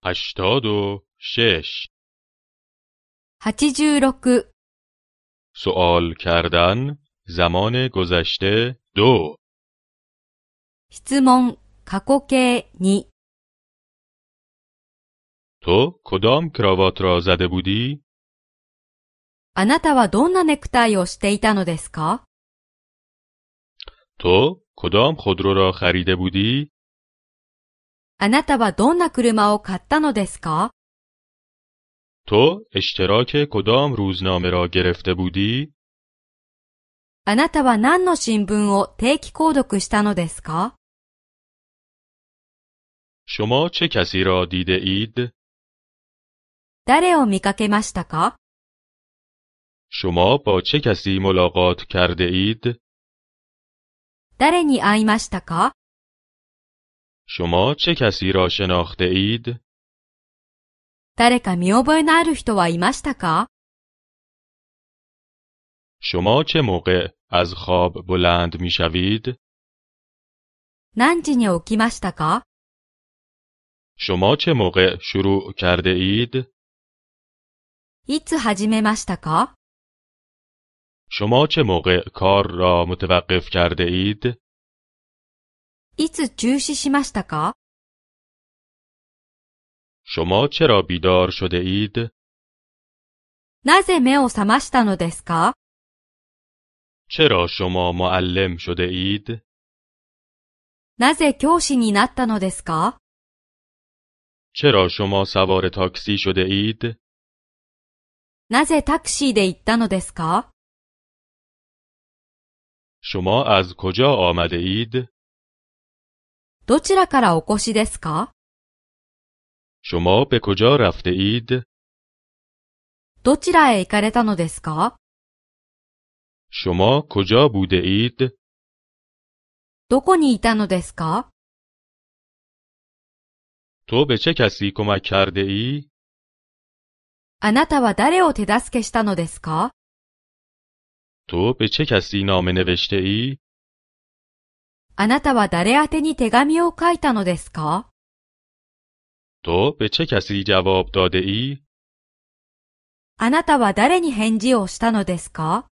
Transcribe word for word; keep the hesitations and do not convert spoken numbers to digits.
هشتاد و شش. はちじゅうろく سوال کردن زمان گذشته دو. 質問過去形に تو کدام کراوات را زده بودی؟ あなたはどんなネクタイをしていたのですか？ تو کدام خودرو را خریده بودی؟ あなたはどんな車を買ったのですか？ تو اشتراک کدام روزنامه را گرفته بودی؟ あなたは何の新聞を定期購読したのですか？ شما چه کسی را دیده اید؟ 誰を見かけましたか？ شما با چه کسی ملاقات کرده اید؟ 誰に会いましたか？ شما چه کسی را شناخته اید؟ 誰か見覚えのある人はいましたか？ شما چه موقع از خواب بلند می شوید؟ 何時に起きましたか？ شما چه موقع شروع کرده اید؟ いつ始めましたか？ شما چه موقع کار را متوقف کرده اید؟ いつ中止しましたか？ شما چرا بیدار شده اید؟ なぜ目を覚ましたのですか？ چرا شما معلم شده اید؟ なぜ教師になったのですか？ چرا شما سوار تاکسی شده اید؟ なぜタクシーで行ったのですか？ شما از کجا آمده اید؟ どちらからお越しですか？ شما به کجا رفته اید؟ どちらへ行かれたのですか？ شما کجا بوده اید؟ どこにいたのですか？ تو به چه کسی کمک کرده ای؟ あなたは誰を手助けしたのですか？ تو به چه کسی نامه نوشته ای؟ あなたは誰宛てに手紙を書いたのですか？ تو به چه کسی جواب داده ای؟ あなたは誰に返事をしたのですか？